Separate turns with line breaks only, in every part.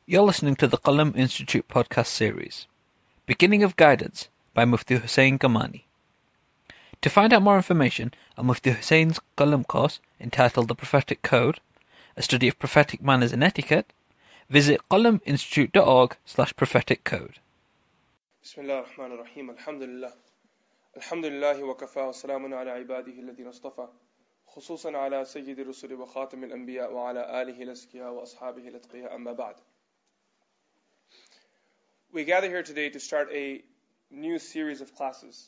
You're listening to the Qalam Institute podcast series, Beginning of Guidance by Mufti Hussain Kamani. To find out more information on Mufti Hussain's Qalam course entitled The Prophetic Code, a study of prophetic manners and etiquette, visit qalaminstitute.org/prophetic code.
Bismillah ar-Rahman ar-Rahim. Alhamdulillah. Alhamdulillah wa kafa wa salamun ala ibadihi alladhina istafa. Khususan ala sayyidi rusuli wa khatam al-anbiya wa ala alihi al-azkiya wa ashabihi al-atqiya amma ba'd. We gather here today to start a new series of classes.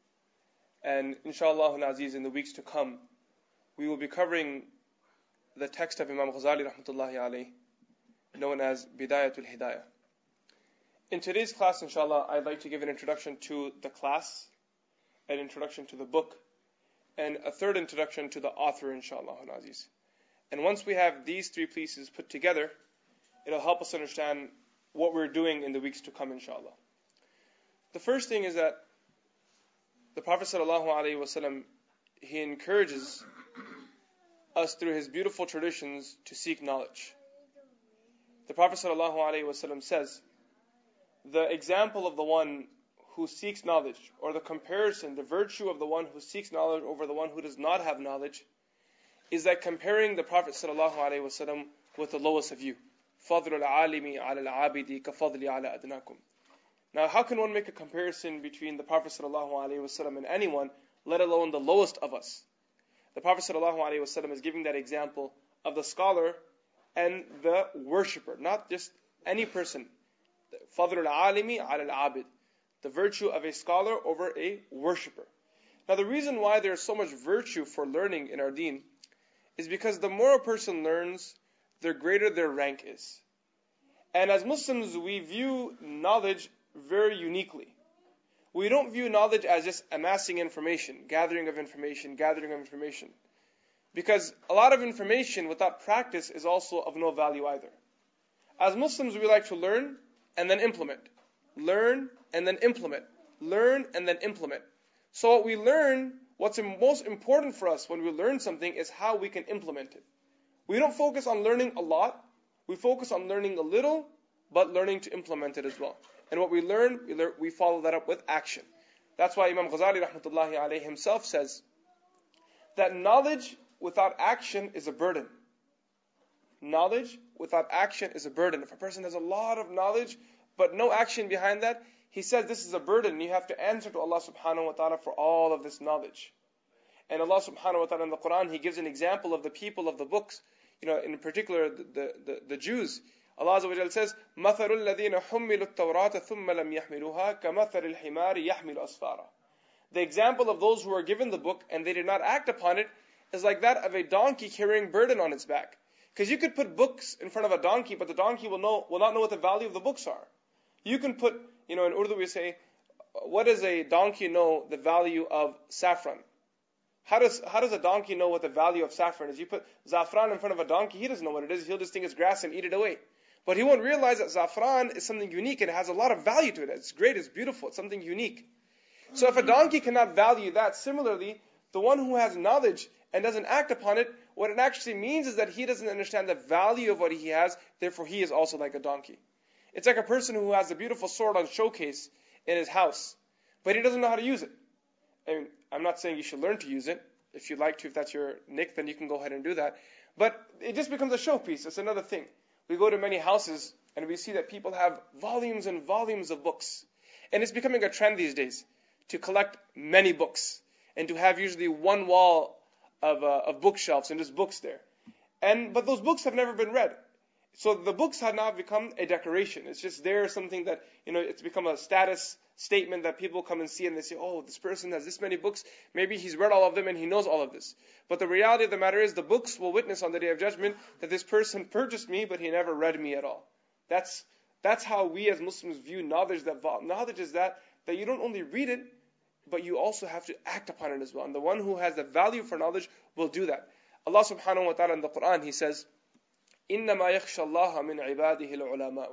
And inshallah al-Aziz, in the weeks to come, we will be covering the text of Imam Ghazali rahmatullahi alayh, known as Bidayatul Hidayah. In today's class, inshallah, I'd like to give an introduction to the class, an introduction to the book, and a third introduction to the author, inshallah al-Aziz. And once we have these three pieces put together, it'll help us understand what we're doing in the weeks to come, inshallah. The first thing is that the Prophet ﷺ, he encourages us through his beautiful traditions to seek knowledge. The Prophet ﷺ says, the example of the one who seeks knowledge, or the comparison, the virtue of the one who seeks knowledge over the one who does not have knowledge, is like comparing the Prophet ﷺ with the lowest of you. فَضْلُ الْعَالِمِ عَلَى الْعَابِدِ كَفَضْلِ عَلَى أَدْنَاكُمْ. Now, how can one make a comparison between the Prophet ﷺ and anyone, let alone the lowest of us? The Prophet ﷺ is giving that example of the scholar and the worshipper, not just any person. فَضْلُ الْعَالِمِ عَلَى الْعَابِدِ. The virtue of a scholar over a worshipper. Now, the reason why there is so much virtue for learning in our deen is because the more a person learns, the greater their rank is. And as Muslims, we view knowledge very uniquely. We don't view knowledge as just amassing information, gathering of information. Because a lot of information without practice is also of no value either. As Muslims, we like to learn and then implement. Learn and then implement. Learn and then implement. So what we learn, what's most important for us when we learn something is how we can implement it. We don't focus on learning a lot. We focus on learning a little, but learning to implement it as well. And what we learn, we follow that up with action. That's why Imam Ghazali rahmatullahi alayhi himself says that knowledge without action is a burden. Knowledge without action is a burden. If a person has a lot of knowledge, but no action behind that, he says this is a burden. You have to answer to Allah subhanahu wa ta'ala for all of this knowledge. And Allah subhanahu wa ta'ala in the Quran, He gives an example of the people of the books, in particular the Jews. Allah Azza wa Jalla says, مَثَلُ الَّذِينَ حُمِّلُوا التَّوْرَاةَ ثُمَّ لَمْ يَحْمِلُوهَا كَمَثَلِ الْحِمَارِ يَحْمِلُ أَسْفَارًا. The example of those who are given the book and they did not act upon it is like that of a donkey carrying burden on its back. Because you could put books in front of a donkey, but the donkey will not know what the value of the books are. You can put, in Urdu we say, what does a donkey know the value of saffron? How does a donkey know what the value of saffron is? You put zafran in front of a donkey, he doesn't know what it is. He'll just think it's grass and eat it away. But he won't realize that zafran is something unique and it has a lot of value to it. It's great, it's beautiful, it's something unique. So if a donkey cannot value that, similarly, the one who has knowledge and doesn't act upon it, what it actually means is that he doesn't understand the value of what he has, therefore he is also like a donkey. It's like a person who has a beautiful sword on showcase in his house, but he doesn't know how to use it. I'm not saying you should learn to use it. If you'd like to, if that's your nick, then you can go ahead and do that. But it just becomes a showpiece. It's another thing. We go to many houses and we see that people have volumes and volumes of books. And it's becoming a trend these days to collect many books and to have usually one wall of bookshelves and just books there. But those books have never been read. So the books have now become a decoration. It's just there, something that, it's become a status statement that people come and see and they say, oh, this person has this many books. Maybe he's read all of them and he knows all of this. But the reality of the matter is the books will witness on the Day of Judgment that this person purchased me, but he never read me at all. That's how we as Muslims view knowledge. That knowledge is that you don't only read it, but you also have to act upon it as well. And the one who has the value for knowledge will do that. Allah subhanahu wa ta'ala in the Quran, He says, إِنَّمَا يَخْشَى اللَّهَ مِنْ عِبَادِهِ الْعُلَمَاءُ,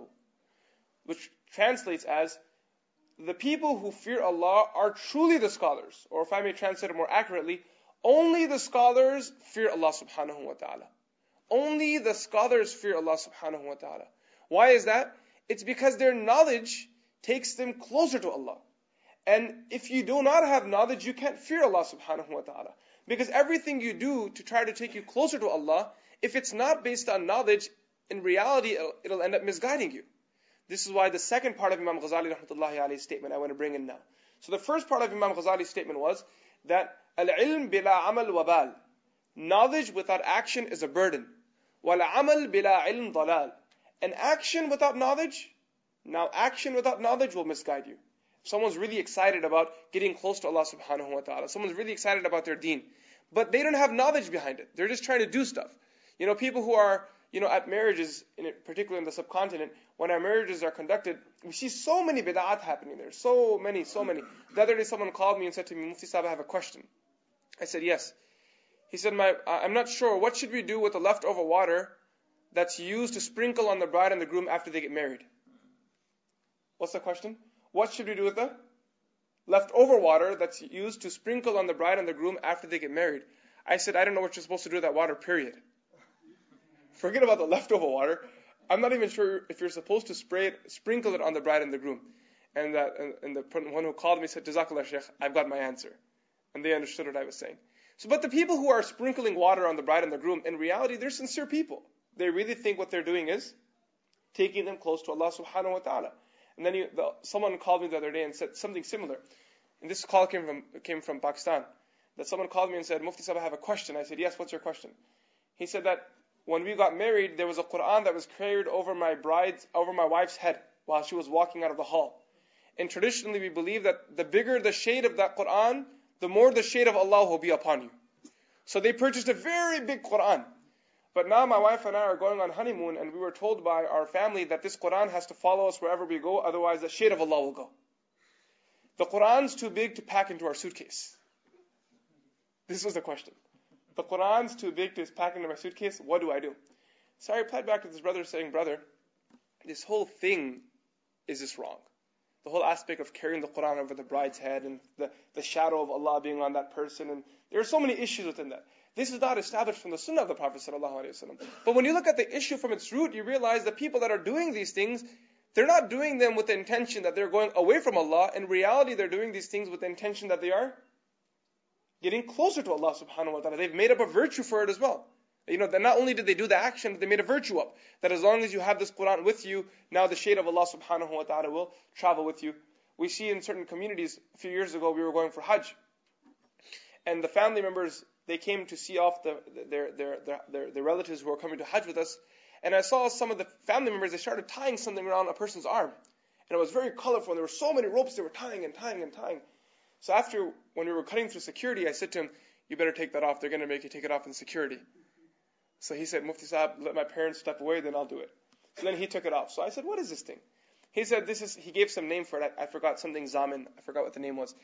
which translates as, the people who fear Allah are truly the scholars. Or if I may translate it more accurately, only the scholars fear Allah subhanahu wa ta'ala. Only the scholars fear Allah subhanahu wa ta'ala. Why is that? It's because their knowledge takes them closer to Allah. And if you do not have knowledge, you can't fear Allah subhanahu wa ta'ala. Because everything you do to try to take you closer to Allah, if it's not based on knowledge, in reality it'll end up misguiding you. This is why the second part of Imam Ghazali rahmatullahi alayhi's statement I want to bring in now. So the first part of Imam Ghazali's statement was that al-ilm bila amal wabal. Knowledge without action is a burden. Wal-amal bila ilm dalal. And action without knowledge, now action without knowledge will misguide you. If someone's really excited about getting close to Allah subhanahu wa ta'ala, someone's really excited about their deen, but they don't have knowledge behind it. They're just trying to do stuff. People who are, at marriages, particularly in the subcontinent, when our marriages are conducted, we see so many bid'at happening there. So many. The other day someone called me and said to me, Mufti Sahib, I have a question. I said, yes. He said, I'm not sure, what should we do with the leftover water that's used to sprinkle on the bride and the groom after they get married? What's the question? What should we do with the leftover water that's used to sprinkle on the bride and the groom after they get married? I said, I don't know what you're supposed to do with that water, period. Forget about the leftover water. I'm not even sure if you're supposed to sprinkle it on the bride and the groom. And the one who called me said, Jazakallah Shaykh, I've got my answer. And they understood what I was saying. But the people who are sprinkling water on the bride and the groom, in reality, they're sincere people. They really think what they're doing is taking them close to Allah subhanahu wa ta'ala. And then someone called me the other day and said something similar. And this call came from Pakistan. That someone called me and said, Mufti Sahib, I have a question. I said, yes, what's your question? He said that when we got married, there was a Quran that was carried over my wife's head while she was walking out of the hall. And traditionally we believe that the bigger the shade of that Quran, the more the shade of Allah will be upon you. So they purchased a very big Quran. But now my wife and I are going on honeymoon, and we were told by our family that this Quran has to follow us wherever we go, otherwise the shade of Allah will go. The Quran's too big to pack into our suitcase. This was the question. The Quran's too big to pack into my suitcase, what do I do? So I replied back to this brother saying, brother, this whole thing is just wrong. The whole aspect of carrying the Quran over the bride's head and the shadow of Allah being on that person, and there are so many issues within that. This is not established from the Sunnah of the Prophet ﷺ. But when you look at the issue from its root, you realize the people that are doing these things, they're not doing them with the intention that they're going away from Allah. In reality, they're doing these things with the intention that they are getting closer to Allah subhanahu wa ta'ala. They've made up a virtue for it as well. That not only did they do the action, but they made a virtue up. That as long as you have this Quran with you, now the shade of Allah subhanahu wa ta'ala will travel with you. We see in certain communities, a few years ago, we were going for Hajj. And the family members, they came to see off their relatives who were coming to Hajj with us. And I saw some of the family members, they started tying something around a person's arm. And it was very colorful, and there were so many ropes they were tying and tying and tying. So after, when we were cutting through security, I said to him, you better take that off. They're going to make you take it off in security. So he said, Mufti Sahib, let my parents step away, then I'll do it. So then he took it off. So I said, what is this thing? He said, he gave some name for it. I forgot something, Zamin. I forgot what the name was.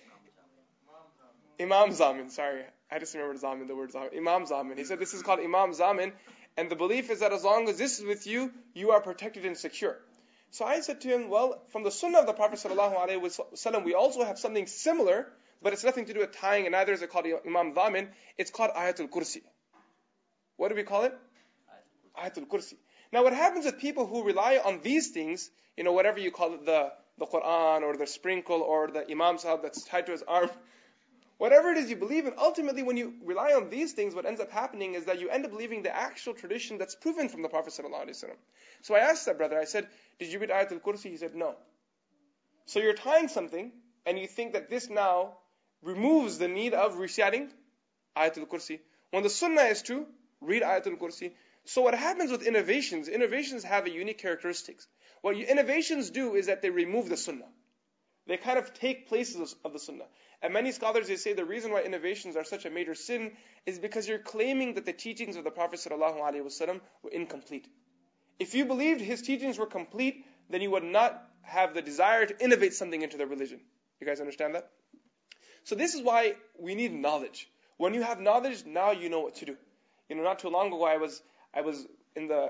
Imam Zamin, sorry. I just remembered Zamin, the word Zamin. Imam Zamin. He said, this is called Imam Zamin. And the belief is that as long as this is with you, you are protected and secure. So I said to him, well, from the Sunnah of the Prophet ﷺ, we also have something similar, but it's nothing to do with tying, and neither is it called Imam Zamin. It's called Ayatul Kursi. What do we call it? Ayatul Kursi. Now what happens with people who rely on these things, whatever you call it, the Quran or the sprinkle or the Imam Sahib that's tied to his arm, whatever it is you believe in, ultimately when you rely on these things, what ends up happening is that you end up believing the actual tradition that's proven from the Prophet ﷺ. So I asked that brother, I said, did you read Ayatul Kursi? He said, no. So you're tying something, and you think that this now removes the need of reciting Ayatul Kursi. When the Sunnah is to read Ayatul Kursi. So what happens with innovations have a unique characteristics. What innovations do is that they remove the Sunnah. They kind of take places of the Sunnah. And many scholars, they say the reason why innovations are such a major sin is because you're claiming that the teachings of the Prophet ﷺ were incomplete. If you believed his teachings were complete, then you would not have the desire to innovate something into the religion. You guys understand that? So this is why we need knowledge. When you have knowledge, now you know what to do. Not too long ago, I was in the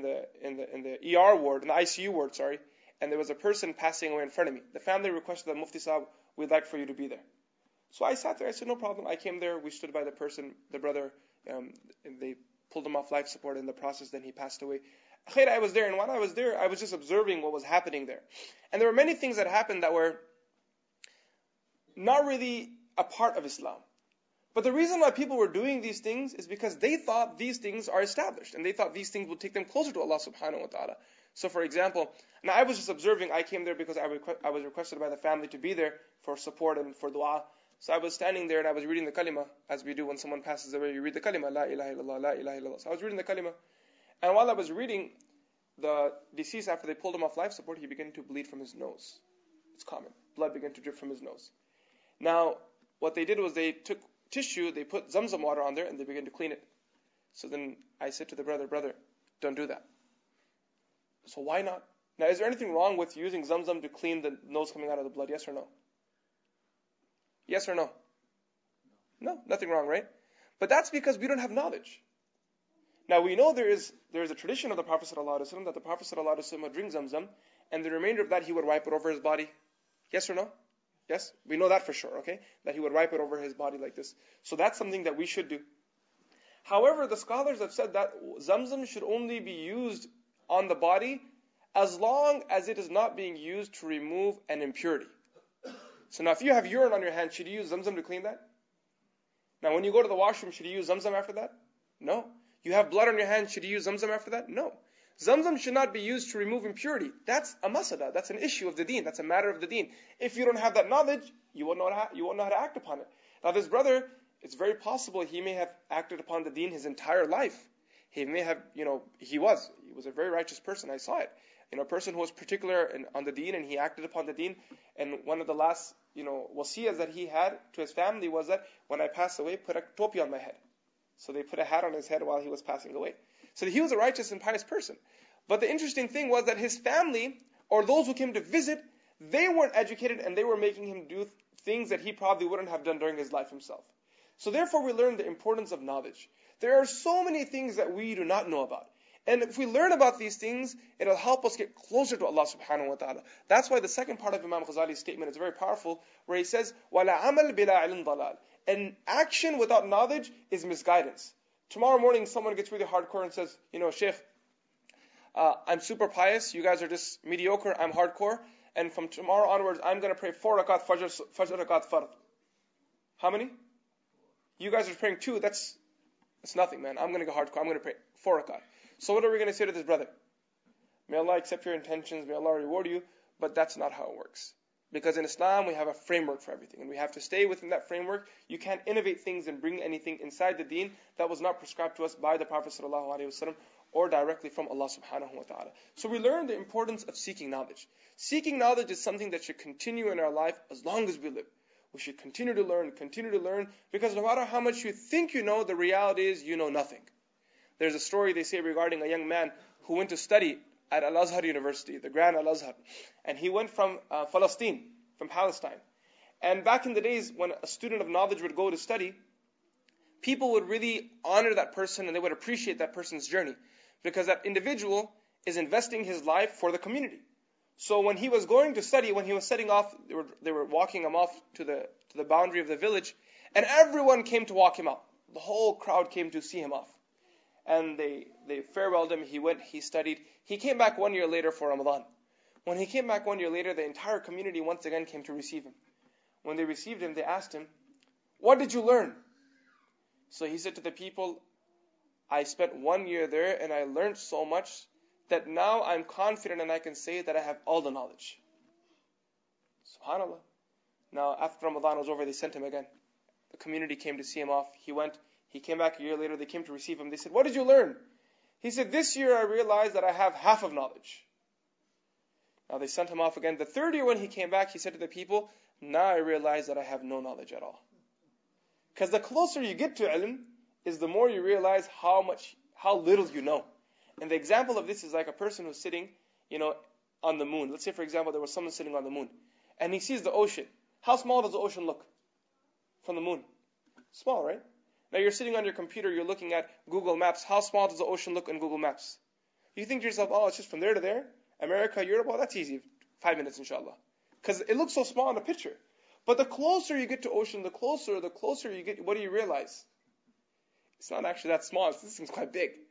ER ward, in the ICU ward, sorry, and there was a person passing away in front of me. The family requested that Mufti Sahib, we'd like for you to be there. So I sat there. I said, no problem. I came there. We stood by the person, the brother, and they pulled him off life support in the process. Then he passed away. Khair, I was there, and while I was there, I was just observing what was happening there. And there were many things that happened that were not really a part of Islam. But the reason why people were doing these things is because they thought these things are established, and they thought these things would take them closer to Allah subhanahu wa ta'ala. So for example, now I was just observing, I came there because I was requested by the family to be there for support and for dua. So I was standing there and I was reading the kalima, as we do when someone passes away, you read the kalima, la ilaha illallah, la ilaha illallah. So I was reading the kalima, and while I was reading, the deceased, after they pulled him off life support, he began to bleed from his nose. It's common. Blood began to drip from his nose. Now, what they did was they took tissue, they put Zamzam water on there, and they began to clean it. So then I said to the brother, don't do that. So why not? Now, is there anything wrong with using Zamzam to clean the nose coming out of the blood? Yes or no? Yes or no? No, nothing wrong, right? But that's because we don't have knowledge. Now, we know there is a tradition of the Prophet ﷺ that the Prophet ﷺ would drink Zamzam, and the remainder of that he would wipe it over his body. Yes or no? Yes? We know that for sure, okay? That he would wipe it over his body like this. So that's something that we should do. However, the scholars have said that Zamzam should only be used on the body as long as it is not being used to remove an impurity. So now if you have urine on your hand, should you use Zamzam to clean that? Now when you go to the washroom, should you use Zamzam after that? No. You have blood on your hand, should you use Zamzam after that? No. Zamzam should not be used to remove impurity. That's a masada. That's an issue of the deen. That's a matter of the deen. If you don't have that knowledge, you won't know how to act upon it. Now this brother, it's very possible he may have acted upon the deen his entire life. He may have, he was a very righteous person. I saw it. A person who was particular on the deen, and he acted upon the deen. And one of the last, wasiyas that he had to his family was that when I pass away, put a topi on my head. So they put a hat on his head while he was passing away. So he was a righteous and pious person. But the interesting thing was that his family, or those who came to visit, they weren't educated, and they were making him do things that he probably wouldn't have done during his life himself. So therefore we learn the importance of knowledge. There are so many things that we do not know about. And if we learn about these things, it'll help us get closer to Allah subhanahu wa ta'ala. That's why the second part of Imam Ghazali's statement is very powerful, where he says, وَلَا عَمَلْ بِلَا عِلْمٍ ضَلَالٍ. And action without knowledge is misguidance. Tomorrow morning, someone gets really hardcore and says, Sheikh, I'm super pious, you guys are just mediocre, I'm hardcore, and from tomorrow onwards, I'm going to pray 4 rakat fajr rakat fard. How many? You guys are praying 2, that's nothing, man. I'm going to go hardcore, I'm going to pray 4 rakat. So what are we going to say to this brother? May Allah accept your intentions, may Allah reward you, but that's not how it works. Because in Islam, we have a framework for everything, and we have to stay within that framework. You can't innovate things and bring anything inside the deen that was not prescribed to us by the Prophet ﷺ or directly from Allah subhanahu wa ta'ala. So we learn the importance of seeking knowledge. Seeking knowledge is something that should continue in our life as long as we live. We should continue to learn, because no matter how much you think you know, the reality is you know nothing. There's a story they say regarding a young man who went to study at Al-Azhar University, the Grand Al-Azhar. And he went from Palestine, from Palestine. And back in the days when a student of knowledge would go to study, people would really honor that person and they would appreciate that person's journey. Because that individual is investing his life for the community. So when he was going to study, when he was setting off, they were walking him off to the boundary of the village. And everyone came to walk him out. The whole crowd came to see him off. And they farewelled him, he went, he studied. He came back 1 year later for Ramadan. When he came back 1 year later, the entire community once again came to receive him. When they received him, they asked him, "What did you learn?" So he said to the people, "I spent 1 year there and I learned so much that now I'm confident and I can say that I have all the knowledge." SubhanAllah. Now after Ramadan was over, they sent him again. The community came to see him off. He went. He came back a year later, they came to receive him. They said, "What did you learn?" He said, "This year I realized that I have half of knowledge." Now they sent him off again. The third year when he came back, he said to the people, "Now I realize that I have no knowledge at all." Because the closer you get to ilm, is the more you realize how little you know. And the example of this is like a person who's sitting, on the moon. Let's say, for example, there was someone sitting on the moon, and he sees the ocean. How small does the ocean look from the moon? Small, right? Now you're sitting on your computer, you're looking at Google Maps. How small does the ocean look in Google Maps? You think to yourself, oh, it's just from there to there? America, Europe, well, that's easy. 5 minutes, inshallah. Because it looks so small in the picture. But the closer you get to ocean, the closer you get, what do you realize? It's not actually that small. This thing's quite big.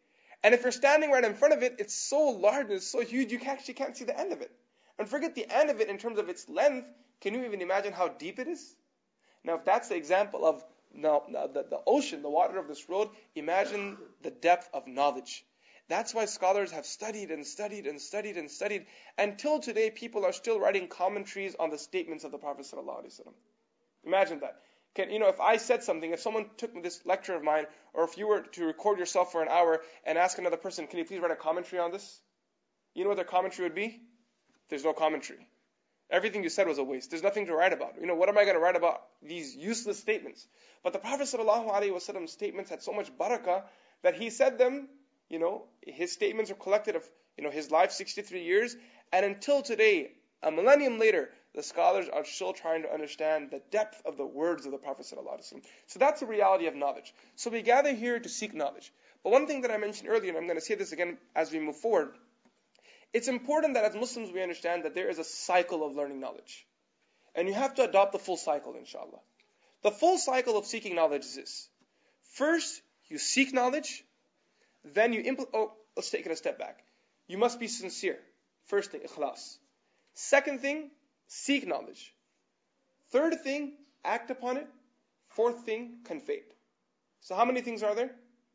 And if you're standing right in front of it, it's so large and it's so huge, you actually can't see the end of it. And forget the end of it in terms of its length. Can you even imagine how deep it is? Now, if that's the example of the ocean, the water of this world, imagine the depth of knowledge. That's why scholars have studied and studied and studied and studied. Until today, people are still writing commentaries on the statements of the Prophet ﷺ. Imagine that. If I said something, if someone took this lecture of mine, or if you were to record yourself for an hour and ask another person, can you please write a commentary on this? You know what their commentary would be? There's no commentary. Everything you said was a waste. There's nothing to write about. What am I going to write about these useless statements? But the Prophet ﷺ's statements had so much barakah that he said them, his statements are collected of, his life, 63 years. And until today, a millennium later, the scholars are still trying to understand the depth of the words of the Prophet ﷺ. So that's the reality of knowledge. So we gather here to seek knowledge. But one thing that I mentioned earlier, and I'm going to say this again as we move forward, it's important that as Muslims we understand that there is a cycle of learning knowledge. And you have to adopt the full cycle, inshallah. The full cycle of seeking knowledge is this. First, you seek knowledge, then you implement. Let's take it a step back. You must be sincere. First thing, ikhlas. Second thing, seek knowledge. Third thing, act upon it. Fourth thing, convey it. So how many things are there?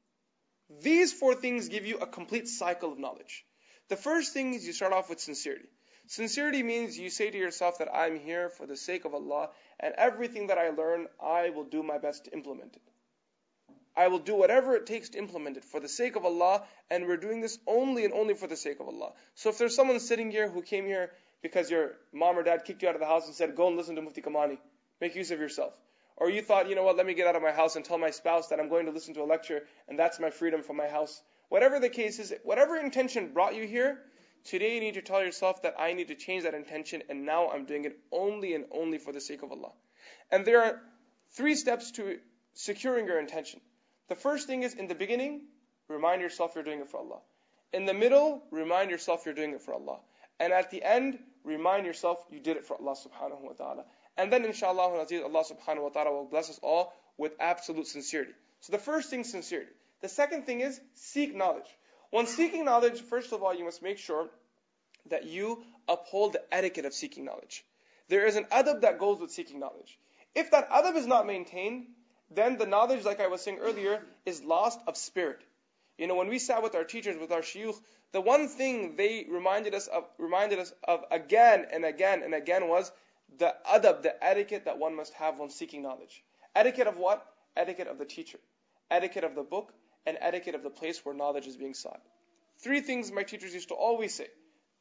These 4 things give you a complete cycle of knowledge. The first thing is you start off with sincerity. Sincerity means you say to yourself that I'm here for the sake of Allah, and everything that I learn, I will do my best to implement it. I will do whatever it takes to implement it for the sake of Allah, and we're doing this only and only for the sake of Allah. So if there's someone sitting here who came here because your mom or dad kicked you out of the house and said, go and listen to Mufti Kamani, make use of yourself. Or you thought, let me get out of my house and tell my spouse that I'm going to listen to a lecture, and that's my freedom from my house. Whatever the case is, whatever intention brought you here, today you need to tell yourself that I need to change that intention, and now I'm doing it only and only for the sake of Allah. And there are 3 steps to securing your intention. The first thing is, in the beginning, remind yourself you're doing it for Allah. In the middle, remind yourself you're doing it for Allah. And at the end, remind yourself you did it for Allah subhanahu wa ta'ala. And then inshallah, Allah subhanahu wa ta'ala will bless us all with absolute sincerity. So the first thing, sincerity. The second thing is seek knowledge. When seeking knowledge, first of all, you must make sure that you uphold the etiquette of seeking knowledge. There is an adab that goes with seeking knowledge. If that adab is not maintained, then the knowledge, like I was saying earlier, is lost of spirit. When we sat with our teachers, with our shuyukh, the one thing they reminded us of again and again and again was the adab, the etiquette that one must have when seeking knowledge. Etiquette of what? Etiquette of the teacher. Etiquette of the book, and etiquette of the place where knowledge is being sought. 3 things my teachers used to always say.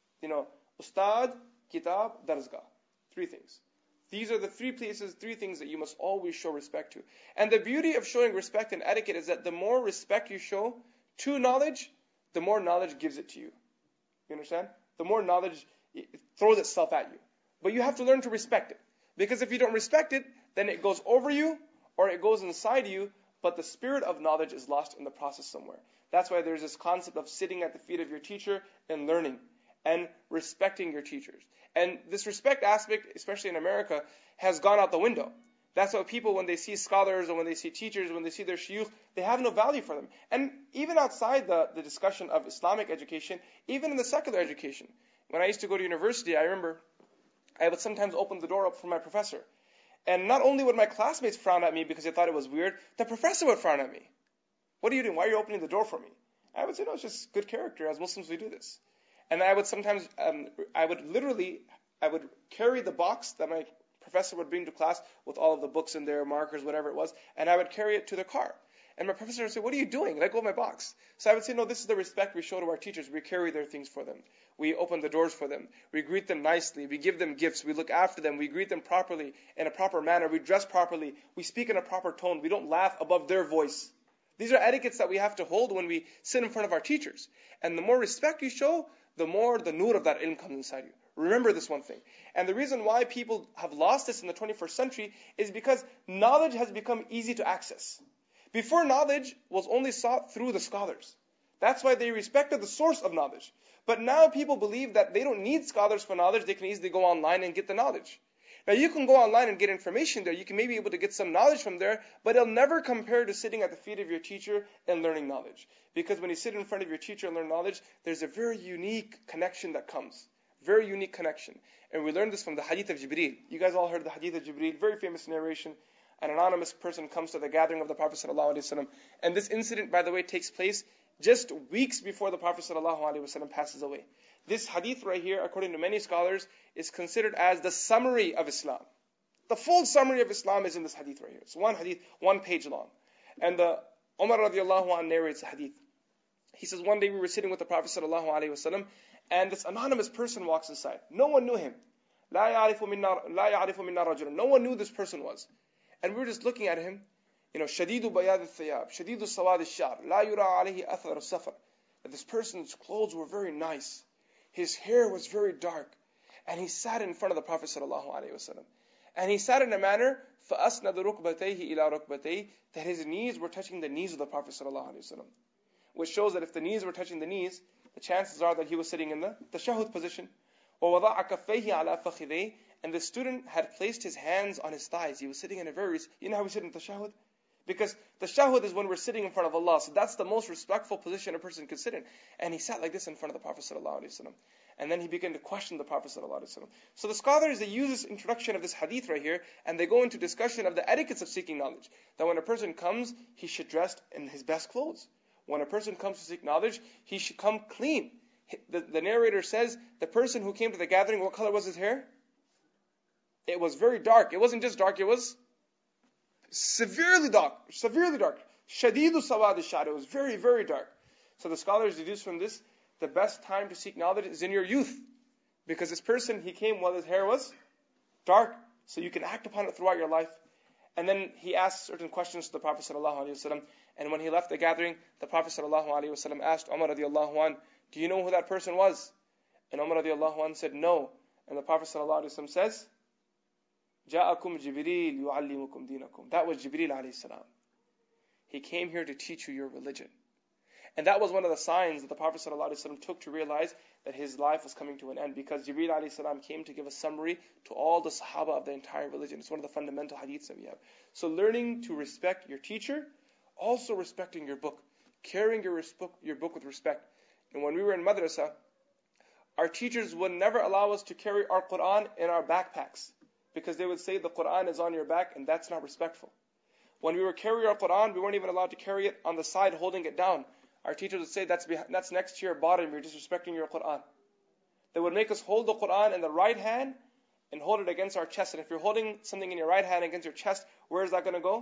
Ustad, kitab, darsgah. 3 things. These are the 3 places, 3 things that you must always show respect to. And the beauty of showing respect and etiquette is that the more respect you show to knowledge, the more knowledge gives it to you. You understand? The more knowledge throws itself at you. But you have to learn to respect it. Because if you don't respect it, then it goes over you, or it goes inside you, but the spirit of knowledge is lost in the process somewhere. That's why there's this concept of sitting at the feet of your teacher and learning and respecting your teachers. And this respect aspect, especially in America, has gone out the window. That's why people, when they see scholars or when they see teachers, when they see their shuyukh, they have no value for them. And even outside the discussion of Islamic education, even in the secular education, when I used to go to university, I remember I would sometimes open the door up for my professor. And not only would my classmates frown at me because they thought it was weird, the professor would frown at me. What are you doing? Why are you opening the door for me? I would say, no, it's just good character. As Muslims, we do this. And I would sometimes, I would carry the box that my professor would bring to class with all of the books in there, markers, whatever it was, and I would carry it to the car. And my professor would say, what are you doing? Let go of my box. So I would say, no, this is the respect we show to our teachers. We carry their things for them. We open the doors for them. We greet them nicely. We give them gifts. We look after them. We greet them properly, in a proper manner. We dress properly. We speak in a proper tone. We don't laugh above their voice. These are etiquettes that we have to hold when we sit in front of our teachers. And the more respect you show, the more the nur of that ilm comes inside you. Remember this one thing. And the reason why people have lost this in the 21st century is because knowledge has become easy to access. Before, knowledge was only sought through the scholars. That's why they respected the source of knowledge. But now people believe that they don't need scholars for knowledge. They can easily go online and get the knowledge. Now you can go online and get information there. You can maybe be able to get some knowledge from there, but it'll never compare to sitting at the feet of your teacher and learning knowledge. Because when you sit in front of your teacher and learn knowledge, there's a very unique connection that comes. Very unique connection. And we learned this from the hadith of Jibreel. You guys all heard the hadith of Jibreel, very famous narration. An anonymous person comes to the gathering of the Prophet ﷺ. And this incident, by the way, takes place just weeks before the Prophet ﷺ passes away. This hadith right here, according to many scholars, is considered as the summary of Islam. The full summary of Islam is in this hadith right here. It's one hadith, 1 page long. And the Umar radiallahu anhu narrates the hadith. He says, one day we were sitting with the Prophet ﷺ, and this anonymous person walks inside. No one knew him. لا يعرف منا رجل. No one knew this person was. And we were just looking at him. شديد بياض الثياب, شديد سواد الشعر, لا يرى عليه أثر السفر. That this person's clothes were very nice. His hair was very dark. And he sat in front of the Prophet ﷺ. And he sat in a manner, فَأَسْنَدُ رُكْبَتَيْهِ إِلَى رُكْبَتَيْهِ, that his knees were touching the knees of the Prophet ﷺ. Which shows that if the knees were touching the knees, the chances are that he was sitting in the tashahhud position. وَوَضَعَ كَفَّيْهِ عَلَى فَخِذَيْهِ, and the student had placed his hands on his thighs. He was sitting in a very, you know how we sit in tashahhud? Because tashahhud is when we're sitting in front of Allah. So that's the most respectful position a person could sit in. And he sat like this in front of the Prophet ﷺ. And then he began to question the Prophet ﷺ. So the scholars, they use this introduction of this hadith right here, and they go into discussion of the etiquettes of seeking knowledge. That when a person comes, he should dress in his best clothes. When a person comes to seek knowledge, he should come clean. The narrator says, the person who came to the gathering, what color was his hair? It was very dark. It wasn't just dark, it was severely dark. Severely dark. Shadidu sawad ash-sha'r. It was very, very dark. So the scholars deduce from this, the best time to seek knowledge is in your youth. Because this person, he came while his hair was dark. So you can act upon it throughout your life. And then he asked certain questions to the Prophet ﷺ. And when he left the gathering, the Prophet ﷺ asked Umar radiallahu anh, do you know who that person was? And Umar radiallahu anh said, no. And the Prophet ﷺ says, جاءكم جبريل يعلمكم دينكم. That was Jibreel alayhi salam. He came here to teach you your religion. And that was one of the signs that the Prophet ﷺ took to realize that his life was coming to an end, because Jibreel alayhi salam came to give a summary to all the Sahaba of the entire religion. It's one of the fundamental hadiths that we have. So learning to respect your teacher, also respecting your book, carrying your book with respect. And when we were in madrasa, our teachers would never allow us to carry our Quran in our backpacks, because they would say the Quran is on your back, and that's not respectful. When we were carrying our Quran, we weren't even allowed to carry it on the side holding it down. Our teachers would say, that's next to your bottom, you're disrespecting your Quran. They would make us hold the Quran in the right hand and hold it against our chest. And if you're holding something in your right hand against your chest, where is that going to go?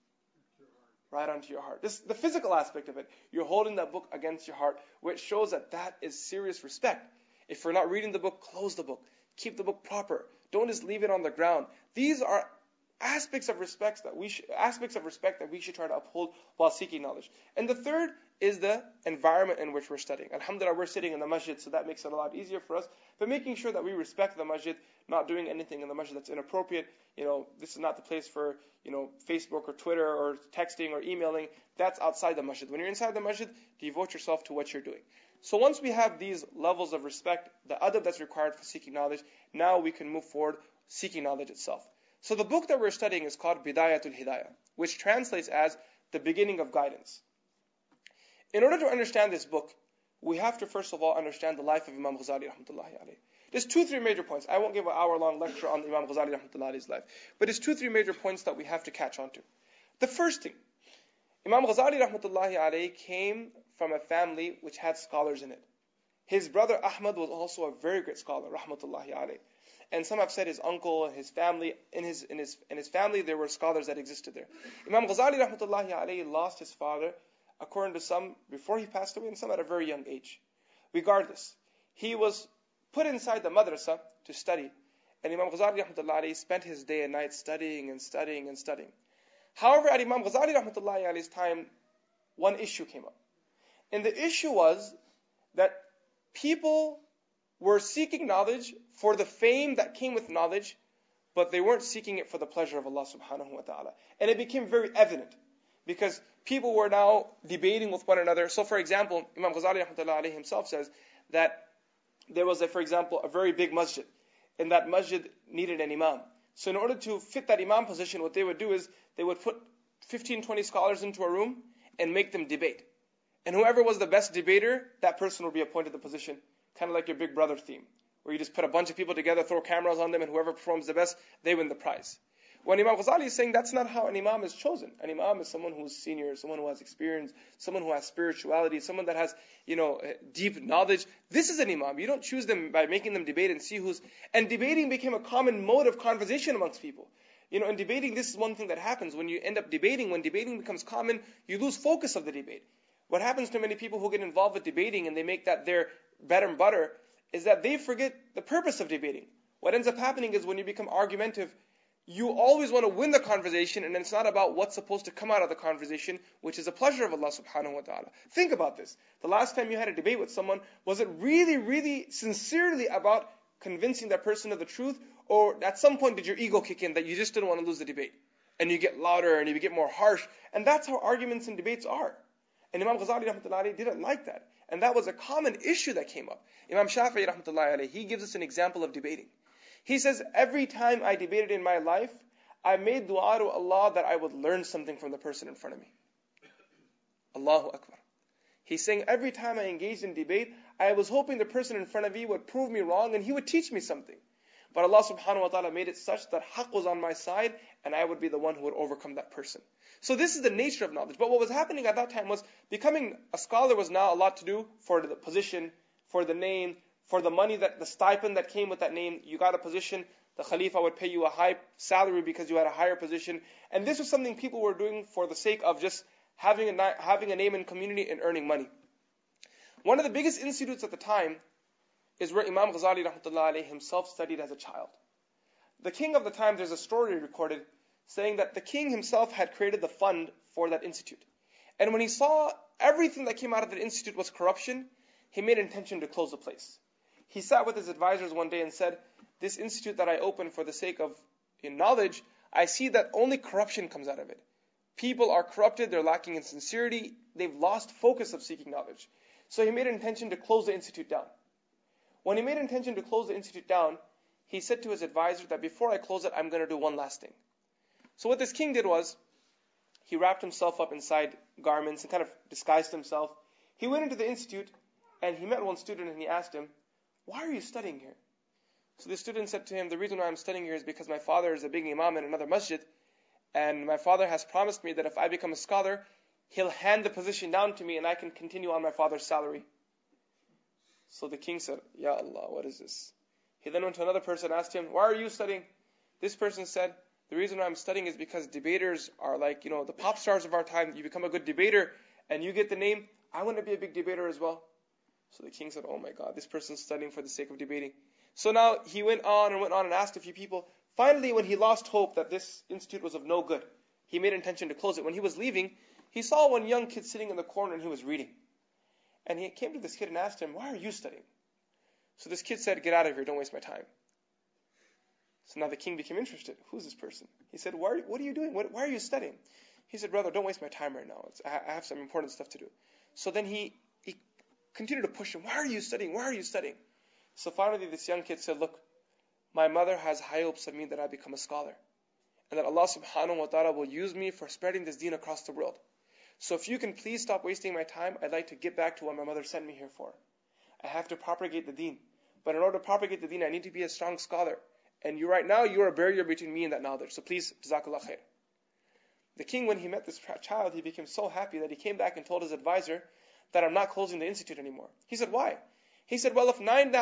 Right onto your heart. This is the physical aspect of it. You're holding that book against your heart, which shows that is serious respect. If we're not reading the book, close the book. Keep the book proper. Don't just leave it on the ground. These are aspects of respect that we should try to uphold while seeking knowledge. And the third is the environment in which we're studying. Alhamdulillah, we're sitting in the masjid, so that makes it a lot easier for us. But making sure that we respect the masjid, not doing anything in the masjid that's inappropriate. This is not the place for, Facebook or Twitter or texting or emailing. That's outside the masjid. When you're inside the masjid, devote yourself to what you're doing. So once we have these levels of respect, the adab that's required for seeking knowledge, now we can move forward seeking knowledge itself. So the book that we're studying is called Bidayatul Hidayah, which translates as the beginning of guidance. In order to understand this book, we have to first of all understand the life of Imam Ghazali rahmatullahi alayhi. There's 2-3 major points. I won't give an hour-long lecture on Imam Ghazali rahmatullahi alayhi's life, but there's 2-3 major points that we have to catch on to. The first thing, Imam Ghazali rahmatullahi alayhi came from a family which had scholars in it. His brother Ahmad was also a very great scholar, rahmatullahi alayhi. And some have said his uncle and his family, in his family there were scholars that existed there. Imam Ghazali rahmatullahi alayhi lost his father, according to some, before he passed away, and some at a very young age. Regardless, he was put inside the madrasa to study. And Imam Ghazali rahmatullahi alayhi spent his day and night studying and studying and studying. However, at Imam Ghazali rahmatullahi alayhi's time, one issue came up. And the issue was that people were seeking knowledge for the fame that came with knowledge, but they weren't seeking it for the pleasure of Allah subhanahu wa ta'ala. And it became very evident, because people were now debating with one another. So for example, Imam Ghazali rahmatullahi alayhi himself says that there was, for example, a very big masjid, and that masjid needed an imam. So in order to fit that imam position, what they would do is they would put 15, 20 scholars into a room and make them debate. And whoever was the best debater, that person would be appointed the position. Kind of like your Big Brother theme, where you just put a bunch of people together, throw cameras on them, and whoever performs the best, they win the prize. When Imam Ghazali is saying that's not how an imam is chosen. An imam is someone who is senior, someone who has experience, someone who has spirituality, someone that has, deep knowledge. This is an imam. You don't choose them by making them debate and see who's... And debating became a common mode of conversation amongst people. In debating, this is one thing that happens. When you end up debating, when debating becomes common, you lose focus of the debate. What happens to many people who get involved with debating and they make that their bread and butter is that they forget the purpose of debating. What ends up happening is when you become argumentative, you always want to win the conversation, and it's not about what's supposed to come out of the conversation, which is a pleasure of Allah subhanahu wa ta'ala. Think about this. The last time you had a debate with someone, was it really, really sincerely about convincing that person of the truth, or at some point did your ego kick in that you just didn't want to lose the debate? And you get louder and you get more harsh. And that's how arguments and debates are. And Imam Ghazali rahmatullahi alayhi didn't like that. And that was a common issue that came up. Imam Shafi'i rahmatullahi alayhi, he gives us an example of debating. He says, every time I debated in my life, I made dua to Allah that I would learn something from the person in front of me. Allahu Akbar. He's saying, every time I engaged in debate, I was hoping the person in front of me would prove me wrong and he would teach me something. But Allah subhanahu wa ta'ala made it such that haqq was on my side and I would be the one who would overcome that person. So this is the nature of knowledge. But what was happening at that time was becoming a scholar was now a lot to do for the position, for the name, for the money, that the stipend that came with that name. You got a position, the Khalifa would pay you a high salary because you had a higher position. And this was something people were doing for the sake of just having a name in community and earning money. One of the biggest institutes at the time is where Imam Ghazali rahmatullahi alayhi himself studied as a child. The king of the time, there's a story recorded saying that the king himself had created the fund for that institute. And when he saw everything that came out of the institute was corruption, he made intention to close the place. He sat with his advisors one day and said, this institute that I opened for the sake of knowledge, I see that only corruption comes out of it. People are corrupted, they're lacking in sincerity, they've lost focus of seeking knowledge. So he made an intention to close the institute down. When he made an intention to close the institute down, he said to his advisor that before I close it, I'm going to do one last thing. So what this king did was, he wrapped himself up inside garments and kind of disguised himself. He went into the institute and he met one student and he asked him, why are you studying here? So the student said to him, the reason why I'm studying here is because my father is a big imam in another masjid, and my father has promised me that if I become a scholar, he'll hand the position down to me and I can continue on my father's salary. So the king said, Ya Allah, what is this? He then went to another person and asked him, why are you studying? This person said, the reason why I'm studying is because debaters are like, the pop stars of our time. You become a good debater and you get the name. I want to be a big debater as well. So the king said, oh my God, this person's studying for the sake of debating. So now he went on and asked a few people. Finally, when he lost hope that this institute was of no good, he made intention to close it. When he was leaving, he saw one young kid sitting in the corner and he was reading. And he came to this kid and asked him, why are you studying? So this kid said, get out of here, don't waste my time. So now the king became interested. Who's this person? He said, what are you doing? Why are you studying? He said, brother, don't waste my time right now. I have some important stuff to do. So then he continued to push him. Why are you studying? Why are you studying? So finally this young kid said, look, my mother has high hopes of me that I become a scholar. And that Allah subhanahu wa ta'ala will use me for spreading this deen across the world. So if you can please stop wasting my time, I'd like to get back to what my mother sent me here for. I have to propagate the deen. But in order to propagate the deen, I need to be a strong scholar. And you right now, you're a barrier between me and that knowledge. So please, jazakallah khair. The king, when he met this child, he became so happy that he came back and told his advisor that I'm not closing the institute anymore. He said, why? He said, well, if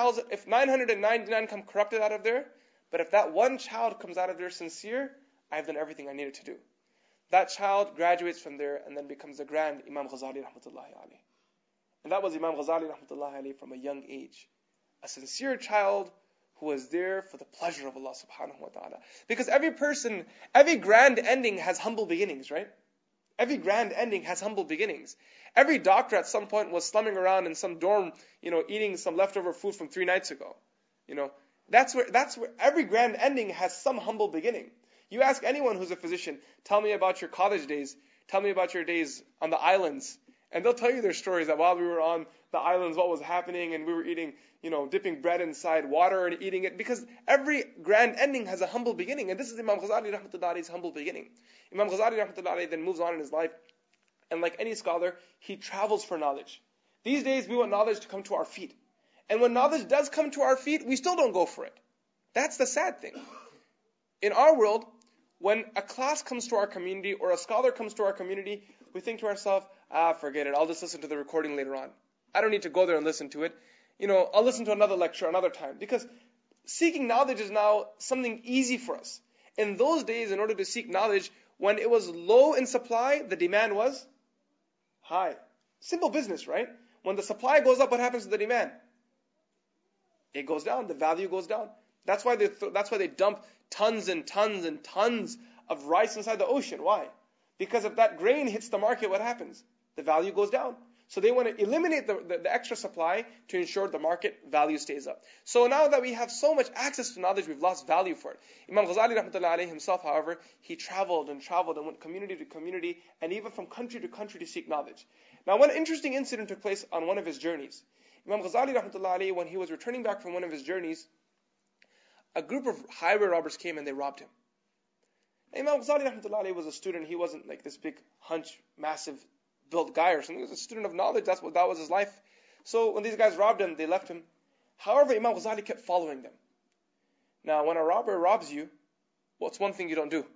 999 come corrupted out of there, but if that one child comes out of there sincere, I've done everything I needed to do. That child graduates from there and then becomes the grand Imam Ghazali rahmatullahi alayhi. And that was Imam Ghazali rahmatullahi alayhi from a young age. A sincere child who was there for the pleasure of Allah subhanahu wa ta'ala. Because every grand ending has humble beginnings, right? Every grand ending has humble beginnings. Every doctor at some point was slumming around in some dorm, eating some leftover food from 3 nights ago. That's where every grand ending has some humble beginning. You ask anyone who's a physician, tell me about your college days, tell me about your days on the islands, And they'll tell you their stories that while we were on the islands, what was happening, and we were eating, dipping bread inside water and eating it, because every grand ending has a humble beginning. And this is Imam Ghazali rahmatullahi's humble beginning. Imam Ghazali rahmatullahi then moves on in his life, and like any scholar, he travels for knowledge. These days, we want knowledge to come to our feet. And when knowledge does come to our feet, we still don't go for it. That's the sad thing. In our world, when a class comes to our community or a scholar comes to our community, we think to ourselves, forget it, I'll just listen to the recording later on. I don't need to go there and listen to it. I'll listen to another lecture another time. Because seeking knowledge is now something easy for us. In those days, in order to seek knowledge, when it was low in supply, the demand was high. Simple business, right? When the supply goes up, what happens to the demand? It goes down. The value goes down. That's why they dump tons and tons and tons of rice inside the ocean. Why? Because if that grain hits the market, what happens? The value goes down. So they want to eliminate the extra supply to ensure the market value stays up. So now that we have so much access to knowledge, we've lost value for it. Imam Ghazali rahmatullahi alayhi himself, however, he traveled and went community to community and even from country to country to seek knowledge. Now, one interesting incident took place on one of his journeys. Imam Ghazali rahmatullahi alayhi, when he was returning back from one of his journeys, a group of highway robbers came and they robbed him. Imam Ghazali rahmatullahi alayhi was a student. He wasn't like this big, massive built guy or something. He was a student of knowledge. That was his life. So when these guys robbed him, they left him. However, Imam Ghazali kept following them. Now, when a robber robs you, what's one thing you don't do?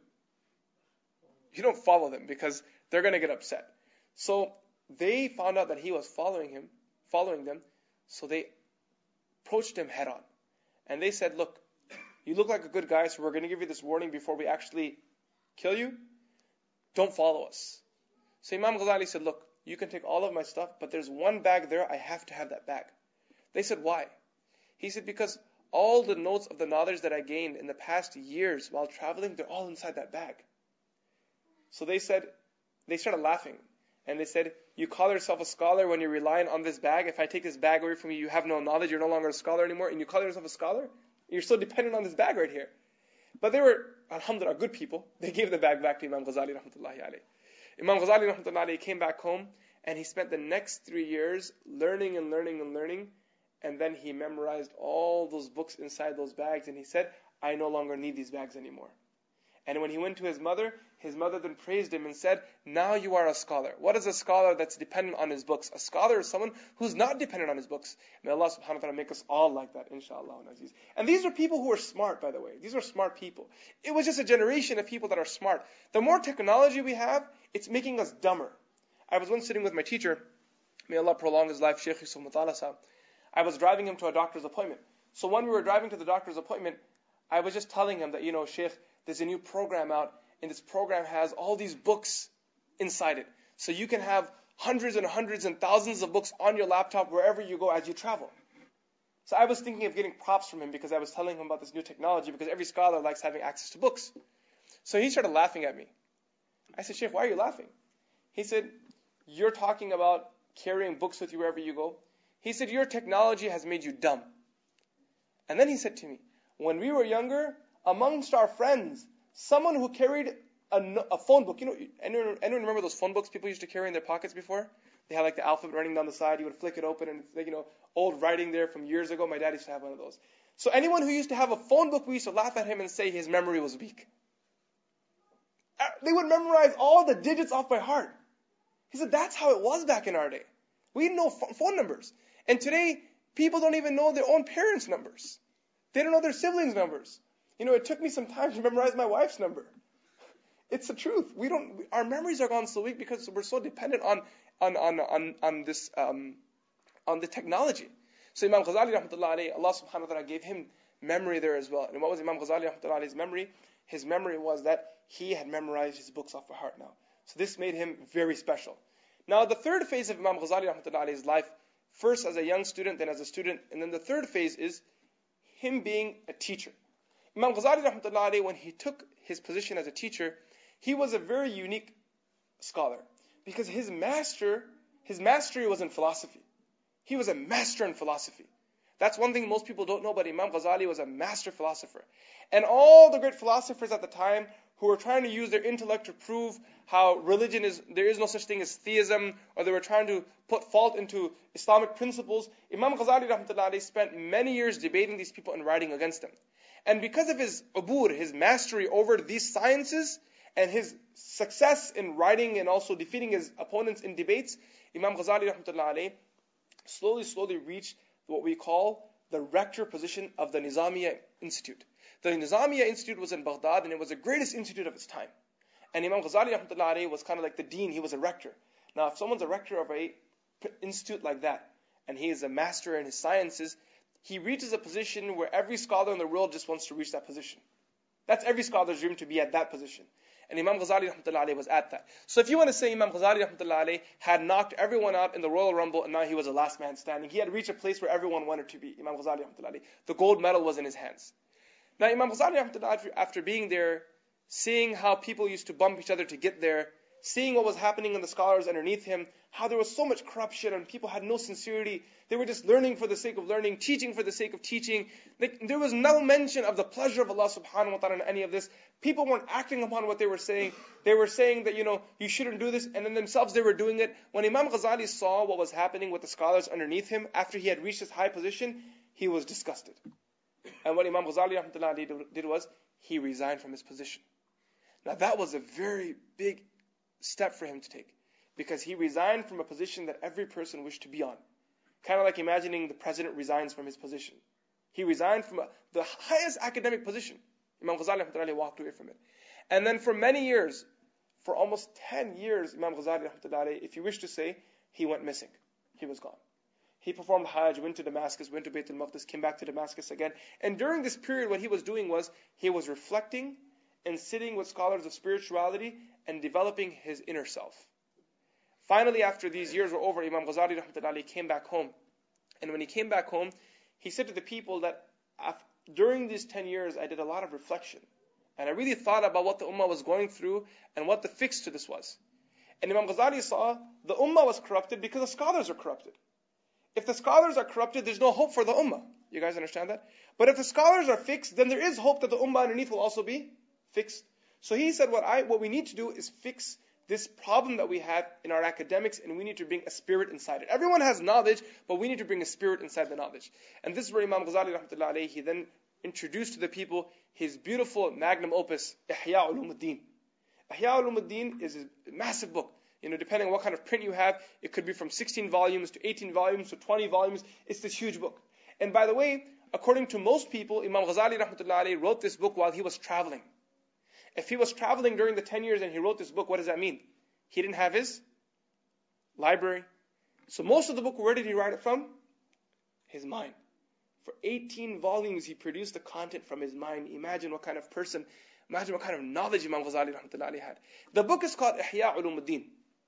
You don't follow them because they're going to get upset. So they found out that he was following them. So they approached him head on. And they said, look, you look like a good guy, so we're going to give you this warning before we actually kill you. Don't follow us. So Imam Ghazali said, look, you can take all of my stuff, but there's one bag there, I have to have that bag. They said, why? He said, because all the notes of the knowledge that I gained in the past years while traveling, they're all inside that bag. So they started laughing. And they said, you call yourself a scholar when you're relying on this bag. If I take this bag away from you, you have no knowledge, you're no longer a scholar anymore, and you call yourself a scholar? You're so dependent on this bag right here. But they were, alhamdulillah, good people. They gave the bag back to Imam Ghazali rahmatullahi alayhi. Imam Ghazali rahmatullahi alayhi came back home, and he spent the next 3 years learning and learning and learning, and then he memorized all those books inside those bags, and he said, I no longer need these bags anymore. And when he went to his mother then praised him and said, now you are a scholar. What is a scholar that's dependent on his books? A scholar is someone who's not dependent on his books. May Allah subhanahu wa ta'ala make us all like that, inshallah. And these are people who are smart, by the way. These are smart people. It was just a generation of people that are smart. The more technology we have, it's making us dumber. I was once sitting with my teacher, may Allah prolong his life, Shaykh Yusuf Mutalasa. I was driving him to a doctor's appointment. So when we were driving to the doctor's appointment, I was just telling him that, Shaykh, there's a new program out, and this program has all these books inside it. So you can have hundreds and thousands of books on your laptop wherever you go as you travel. So I was thinking of getting props from him because I was telling him about this new technology, because every scholar likes having access to books. So he started laughing at me. I said, Shaykh, why are you laughing? He said, you're talking about carrying books with you wherever you go. He said, your technology has made you dumb. And then he said to me, when we were younger, amongst our friends, someone who carried a phone book. Anyone remember those phone books people used to carry in their pockets before? They had like the alphabet running down the side. You would flick it open and it's like, old writing there from years ago. My dad used to have one of those. So anyone who used to have a phone book, we used to laugh at him and say his memory was weak. They would memorize all the digits off by heart. He said that's how it was back in our day. We didn't know phone numbers. And today, people don't even know their own parents' numbers. They don't know their siblings' numbers. It took me some time to memorize my wife's number. It's the truth. Our memories are gone so weak because we're so dependent on the technology. So Imam Ghazali rahmatullahi alayhi, Allah subhanahu wa ta'ala gave him memory there as well. And what was Imam Ghazali rahmatullahi alayhi's memory? His memory was that he had memorized his books off by heart now. So this made him very special. Now the third phase of Imam Ghazali rahmatullahi alayhi's life, first as a young student, then as a student, and then the third phase is him being a teacher. Imam Ghazali rahmatullahi alayhi, when he took his position as a teacher, he was a very unique scholar because his mastery was in philosophy. He was a master in philosophy. That's one thing most people don't know, but Imam Ghazali was a master philosopher. And all the great philosophers at the time who were trying to use their intellect to prove how there is no such thing as theism, or they were trying to put fault into Islamic principles. Imam Ghazali rahmatullahi alayhi spent many years debating these people and writing against them. And because of his ubur, his mastery over these sciences, and his success in writing and also defeating his opponents in debates, Imam Ghazali rahmatullahi alayhi slowly reached what we call the rector position of the Nizamiya Institute. The Nizamiya Institute was in Baghdad, and it was the greatest institute of its time. And Imam Ghazali rahmatullahi alayhi was kind of like the dean, he was a rector. Now, if someone's a rector of an institute like that, and he is a master in his sciences, he reaches a position where every scholar in the world just wants to reach that position. That's every scholar's dream, to be at that position. And Imam Ghazali rahmatullahi alayhi was at that. So if you want to say Imam Ghazali rahmatullahi alayhi had knocked everyone out in the Royal Rumble and now he was the last man standing, he had reached a place where everyone wanted to be, Imam Ghazali rahmatullahi alayhi. The gold medal was in his hands. Now Imam Ghazali rahmatullahi alayhi, after being there, seeing how people used to bump each other to get there, seeing what was happening in the scholars underneath him, how there was so much corruption and people had no sincerity. They were just learning for the sake of learning, teaching for the sake of teaching. There was no mention of the pleasure of Allah subhanahu wa ta'ala in any of this. People weren't acting upon what they were saying. They were saying that, you shouldn't do this, and then themselves they were doing it. When Imam Ghazali saw what was happening with the scholars underneath him, after he had reached this high position, he was disgusted. And what Imam Ghazali did was, he resigned from his position. Now that was a very big step for him to take, because he resigned from a position that every person wished to be on. Kind of like imagining the president resigns from his position. He resigned from the highest academic position. Imam Ghazali walked away from it. And then for many years, for almost 10 years, Imam Ghazali, if you wish to say, he went missing. He was gone. He performed Hajj, went to Damascus, went to Bayt al-Maqdis, came back to Damascus again. And during this period, what he was doing was, he was reflecting and sitting with scholars of spirituality and developing his inner self. Finally, after these years were over, Imam Ghazali came back home. And when he came back home, he said to the people that during these 10 years, I did a lot of reflection. And I really thought about what the ummah was going through and what the fix to this was. And Imam Ghazali saw the ummah was corrupted because the scholars are corrupted. If the scholars are corrupted, there's no hope for the ummah. You guys understand that? But if the scholars are fixed, then there is hope that the ummah underneath will also be fixed. So he said, what we need to do is fix this problem that we have in our academics, and we need to bring a spirit inside it. Everyone has knowledge, but we need to bring a spirit inside the knowledge. And this is where Imam Ghazali rahmatullahi alayhi, he then introduced to the people his beautiful magnum opus, Ihya Ulumuddin. Ihya Ulumuddin is a massive book. Depending on what kind of print you have, it could be from 16 volumes to 18 volumes to 20 volumes. It's this huge book. And by the way, according to most people, Imam Ghazali rahmatullahi alayhi wrote this book while he was traveling. If he was traveling during the 10 years and he wrote this book, what does that mean? He didn't have his library. So most of the book, where did he write it from? His mind. For 18 volumes, he produced the content from his mind. Imagine what kind of person, imagine what kind of knowledge Imam Ghazali rahmatullahi had. The book is called Ihya Ulumuddin.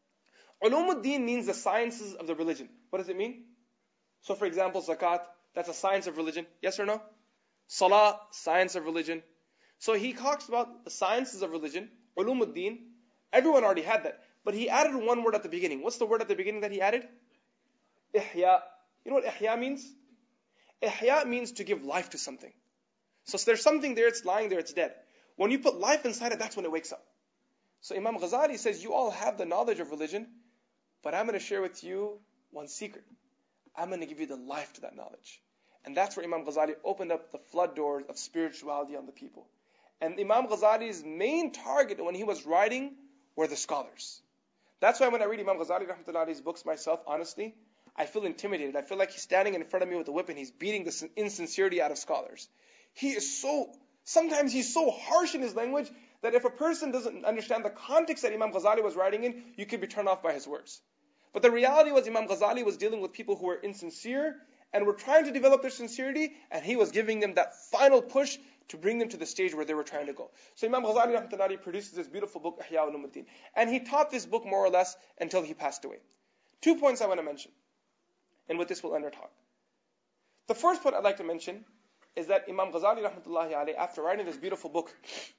Ulumuddin means the sciences of the religion. What does it mean? So for example, zakat, that's a science of religion. Yes or no? Salah, science of religion. So he talks about the sciences of religion, Ulumuddin. Everyone already had that. But he added one word at the beginning. What's the word at the beginning that he added? Ihya. You know what ihya means? Ihya means to give life to something. So there's something there, it's lying there, it's dead. When you put life inside it, that's when it wakes up. So Imam Ghazali says, you all have the knowledge of religion, but I'm going to share with you one secret. I'm going to give you the life to that knowledge. And that's where Imam Ghazali opened up the flood doors of spirituality on the people. And Imam Ghazali's main target when he was writing were the scholars. That's why when I read Imam Ghazali rahmatullahi's books myself, honestly, I feel intimidated. I feel like he's standing in front of me with a whip and he's beating the insincerity out of scholars. Sometimes he's so harsh in his language that if a person doesn't understand the context that Imam Ghazali was writing in, you could be turned off by his words. But the reality was Imam Ghazali was dealing with people who were insincere and were trying to develop their sincerity, and he was giving them that final push to bring them to the stage where they were trying to go. So Imam Ghazali rahmatullahi produces this beautiful book, Ihya Ulumuddin. And he taught this book more or less until he passed away. 2 points I want to mention. And with this we'll end our talk. The first point I'd like to mention is that Imam Ghazali rahmatullahi alayhi, after writing this beautiful book,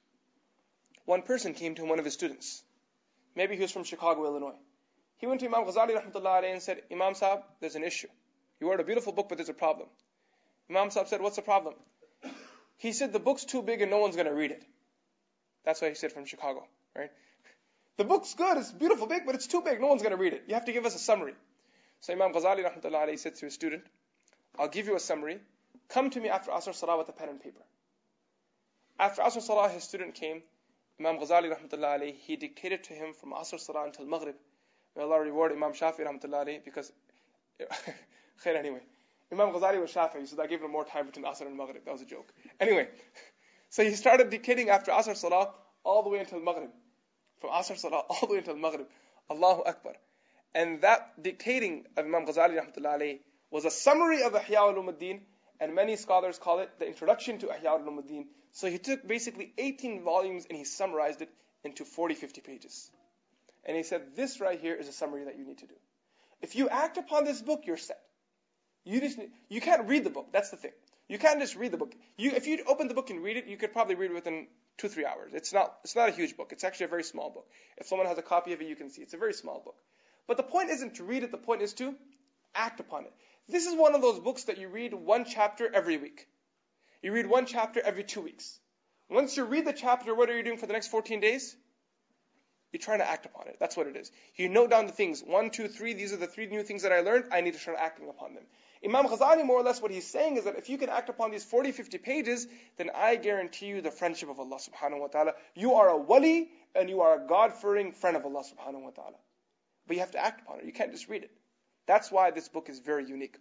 one person came to one of his students. Maybe he was from Chicago, Illinois. He went to Imam Ghazali rahmatullahi alayhi and said, Imam Sahib, there's an issue. You wrote a beautiful book, but there's a problem. Imam Sahib said, what's the problem? He said, the book's too big and no one's going to read it. That's why he said from Chicago, right? The book's good, it's beautiful big, but it's too big. No one's going to read it. You have to give us a summary. So Imam Ghazali rahmatullahi alayhi said to his student, I'll give you a summary. Come to me after Asr Salah with a pen and paper. After Asr Salah, his student came. Imam Ghazali rahmatullahi alayhi, he dictated to him from Asr Salah until Maghrib. May Allah reward Imam Shafi rahmatullahi alayhi, because, khair anyway. Imam Ghazali was Shafi, so that gave him more time between Asr and Maghrib. That was a joke. Anyway, so he started dictating after Asr Salah all the way until Maghrib. From Asr Salah all the way until Maghrib. Allahu Akbar. And that dictating of Imam Ghazali rahmatullahi alayhi was a summary of Ihya Ulumuddin, and many scholars call it the introduction to Ihya Ulumuddin. So he took basically 18 volumes and he summarized it into 40, 50 pages. And he said, this right here is a summary that you need to do. If you act upon this book, you're set. You can't read the book. That's the thing. You can't just read the book. If you open the book and read it, you could probably read it within 2-3 hours. It's not a huge book. It's actually a very small book. If someone has a copy of it, you can see it's a very small book. But the point isn't to read it. The point is to act upon it. This is one of those books that you read one chapter every week. You read one chapter every 2 weeks. Once you read the chapter, what are you doing for the next 14 days? You're trying to act upon it. That's what it is. You note down the things. 1, 2, 3. These are the 3 new things that I learned. I need to start acting upon them. Imam Ghazali, more or less, what he's saying is that if you can act upon these 40, 50 pages, then I guarantee you the friendship of Allah subhanahu wa ta'ala. You are a wali and you are a God-fearing friend of Allah subhanahu wa ta'ala. But you have to act upon it. You can't just read it. That's why this book is very unique.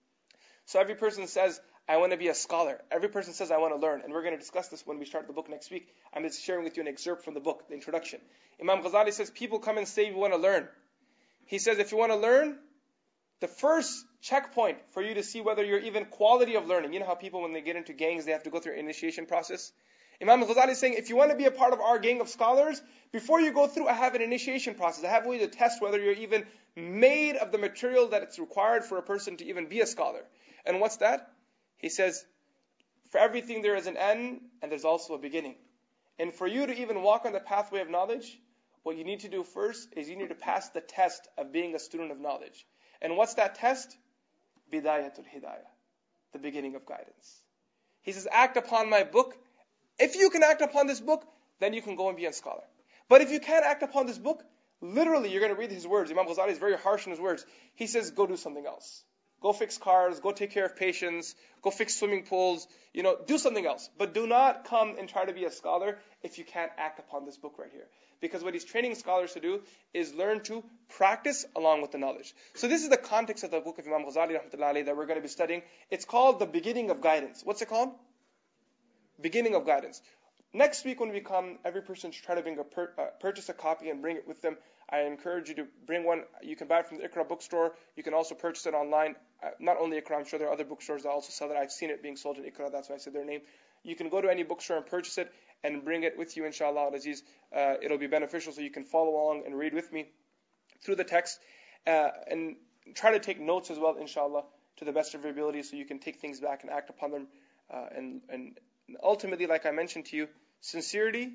So every person says, I want to be a scholar. Every person says, I want to learn. And we're going to discuss this when we start the book next week. I'm just sharing with you an excerpt from the book, the introduction. Imam Ghazali says, people come and say, we want to learn. He says, if you want to learn, the first checkpoint for you to see whether you're even quality of learning. You know how people, when they get into gangs, they have to go through an initiation process? Imam Ghazali is saying, if you want to be a part of our gang of scholars, before you go through, I have an initiation process. I have a way to test whether you're even made of the material that it's required for a person to even be a scholar. And what's that? He says, for everything there is an end, and there's also a beginning. And for you to even walk on the pathway of knowledge, what you need to do first is you need to pass the test of being a student of knowledge. And what's that test? Bidayatul Hidayah, the beginning of guidance. He says, act upon my book. If you can act upon this book, then you can go and be a scholar. But if you can't act upon this book, literally you're going to read his words. Imam Ghazali is very harsh in his words. He says, go do something else. Go fix cars, go take care of patients, go fix swimming pools, do something else. But do not come and try to be a scholar if you can't act upon this book right here. Because what he's training scholars to do is learn to practice along with the knowledge. So this is the context of the book of Imam Ghazali rahmatullahi alayhi that we're going to be studying. It's called The Beginning of Guidance. What's it called? Beginning of Guidance. Next week when we come, every person should try to purchase a copy and bring it with them. I encourage you to bring one. You can buy it from the Iqra bookstore. You can also purchase it online. Not only Iqra, I'm sure there are other bookstores that also sell it. I've seen it being sold in Iqra, that's why I said their name. You can go to any bookstore and purchase it and bring it with you, inshallah al-Aziz. It'll be beneficial so you can follow along and read with me through the text. And try to take notes as well, inshallah, to the best of your ability so you can take things back and act upon them. And ultimately, like I mentioned to you, sincerity,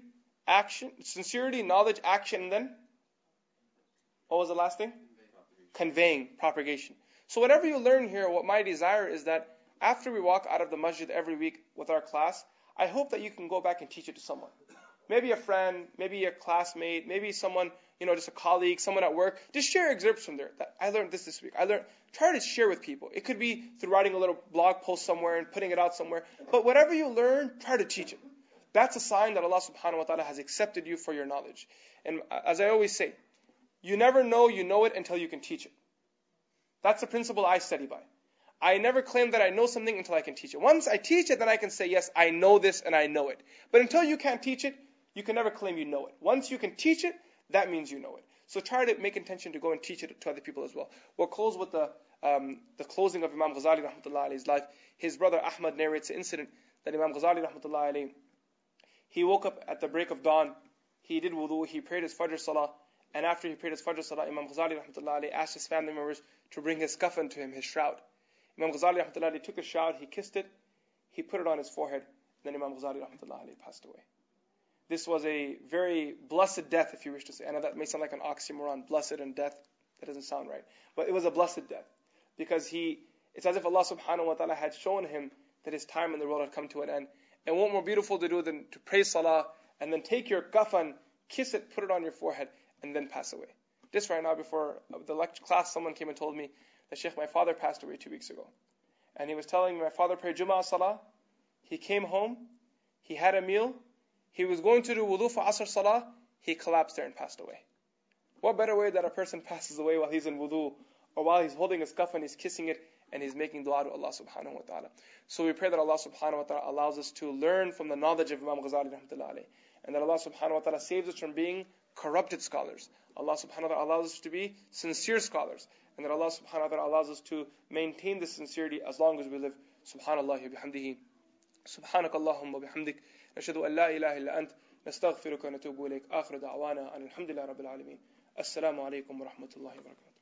knowledge, action, and then what was the last thing? Conveying, propagation. So whatever you learn here, what my desire is that after we walk out of the masjid every week with our class, I hope that you can go back and teach it to someone. Maybe a friend, maybe a classmate, maybe someone, just a colleague, someone at work. Just share excerpts from there. That I learned this week. Try to share with people. It could be through writing a little blog post somewhere and putting it out somewhere. But whatever you learn, try to teach it. That's a sign that Allah subhanahu wa ta'ala has accepted you for your knowledge. And as I always say, you never know you know it until you can teach it. That's the principle I study by. I never claim that I know something until I can teach it. Once I teach it, then I can say, yes, I know this and I know it. But until you can't teach it, you can never claim you know it. Once you can teach it, that means you know it. So try to make intention to go and teach it to other people as well. We'll close with the closing of Imam Ghazali rahmatullahi alayhi's life. His brother Ahmad narrates an incident that Imam Ghazali rahmatullahi alayhi, he woke up at the break of dawn, he did wudu, he prayed his Fajr Salah, and after he prayed his Fajr Salah, Imam Ghazali rahmatullahi alayhi asked his family members to bring his kafan to him, his shroud. Imam Ghazali rahmatullahi alayhi took his shroud, he kissed it, he put it on his forehead, and then Imam Ghazali rahmatullahi alayhi passed away. This was a very blessed death, if you wish to say. I know that may sound like an oxymoron, blessed and death. That doesn't sound right. But it was a blessed death. Because it's as if Allah subhanahu wa ta'ala had shown him that his time in the world had come to an end. And what more beautiful to do than to pray salah and then take your kafan, kiss it, put it on your forehead, and then pass away. Just right now before the lecture class, someone came and told me that Sheikh, my father passed away 2 weeks ago. And he was telling me my father prayed Jum'ah Salah. He came home, he had a meal, he was going to do wudu for Asr Salah, he collapsed there and passed away. What better way that a person passes away while he's in wudu, or while he's holding his kafan, he's kissing it, and he's making dua to Allah subhanahu wa ta'ala. So we pray that Allah subhanahu wa ta'ala allows us to learn from the knowledge of Imam Ghazali rahmatullahi alayhi, and that Allah subhanahu wa ta'ala saves us from being corrupted scholars. Allah subhanahu wa ta'ala allows us to be sincere scholars, and that Allah subhanahu wa ta'ala allows us to maintain this sincerity as long as we live. Subhanallah wa bihamdihi. سبحانك اللهم وبحمدك نشهد أن لا إله إلا أنت نستغفرك ونتوب إليك آخر دعوانا أن الحمد لله رب العالمين السلام عليكم ورحمة الله وبركاته